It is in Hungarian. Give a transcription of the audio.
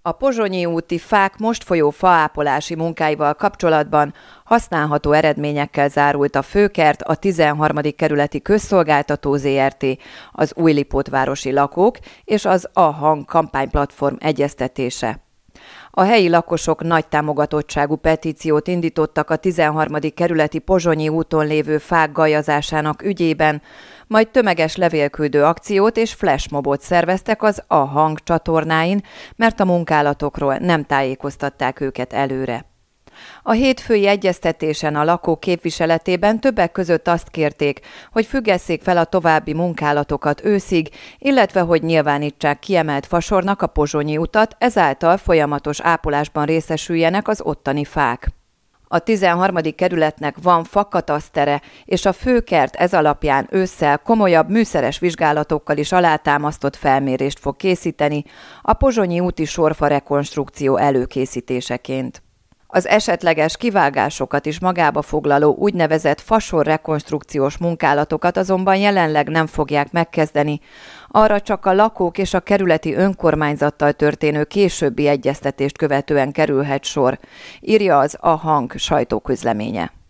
A Pozsonyi úti fák most folyó faápolási munkáival kapcsolatban használható eredményekkel zárult a Főkert, a 13. kerületi közszolgáltató Zrt., az Újlipótvárosi lakók és az A Hang kampányplatform egyeztetése. A helyi lakosok nagy támogatottságú petíciót indítottak a 13. kerületi Pozsonyi úton lévő fák gajazásának ügyében, majd tömeges levélküldő akciót és flashmobot szerveztek az A Hang csatornáin, mert a munkálatokról nem tájékoztatták őket előre. A hétfői egyeztetésen a lakók képviseletében többek között azt kérték, hogy függesszék fel a további munkálatokat őszig, illetve hogy nyilvánítsák kiemelt fasornak a Pozsonyi utat, ezáltal folyamatos ápolásban részesüljenek az ottani fák. A 13. kerületnek van fakatasztere, és a Főkert ez alapján ősszel komolyabb műszeres vizsgálatokkal is alátámasztott felmérést fog készíteni a Pozsonyi úti sorfa rekonstrukció előkészítéseként. Az esetleges kivágásokat is magába foglaló úgynevezett fasor rekonstrukciós munkálatokat azonban jelenleg nem fogják megkezdeni, arra csak a lakók és a kerületi önkormányzattal történő későbbi egyeztetést követően kerülhet sor, írja az A Hang sajtóközleménye.